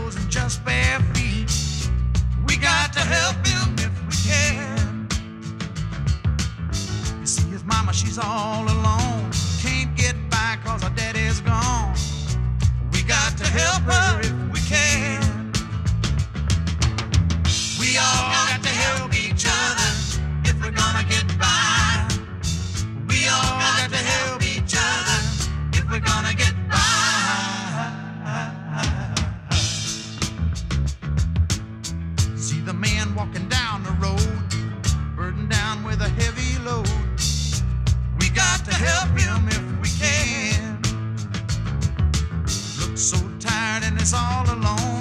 clothes and just bare feet. We got to help him if we can. You see, his mama, she's all alone.